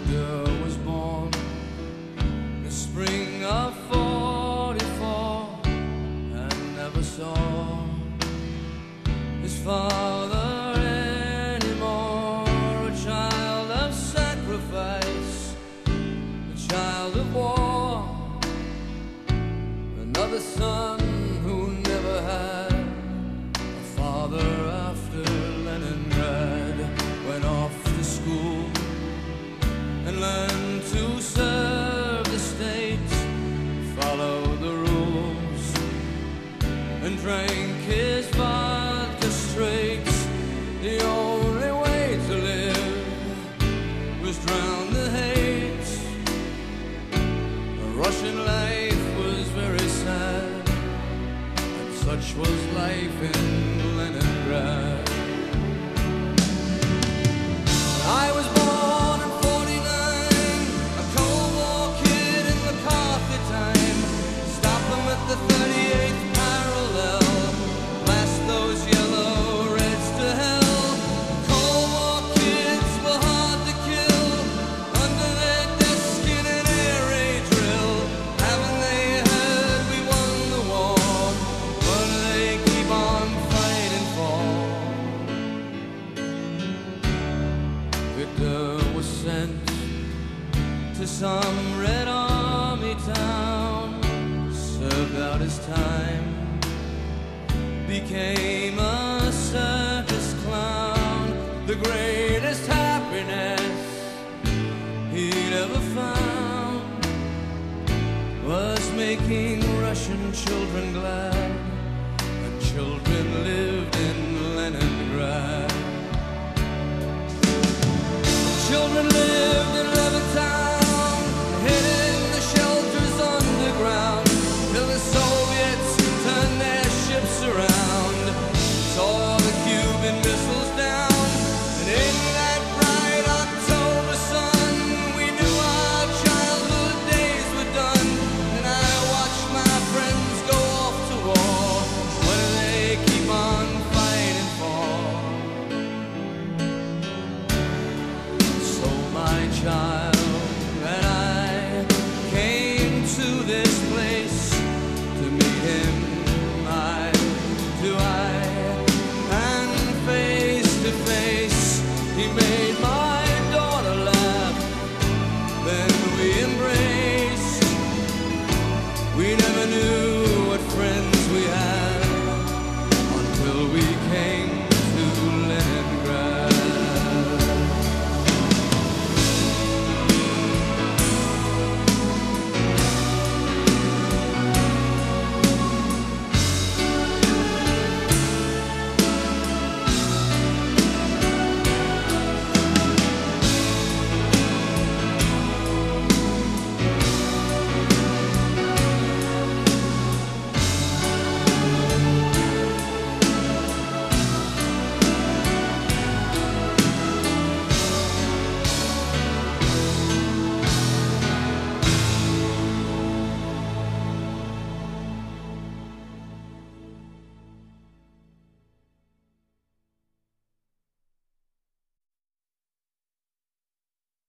Victor was born the spring of '44 and never saw his father anymore. A child of sacrifice, a child of war, another son who never had a father after Leningrad. Went off to school and learned to serve the state, follow the rules, and drank his vodka straight. The only way to live was drown the hate. Russian life was very sad, and such was life in Leningrad. I was born in '49, a Cold War kid in McCarthy time. Stop them at the 38th parallel, blast those yellow reds to hell. Cold War kids were hard to kill, under their desk in an air raid drill. Haven't they heard we won the war? What do they keep on fighting for? Victor was sent to some Red Army town, served out his time, became a circus clown. The greatest happiness he'd ever found was making Russian children glad.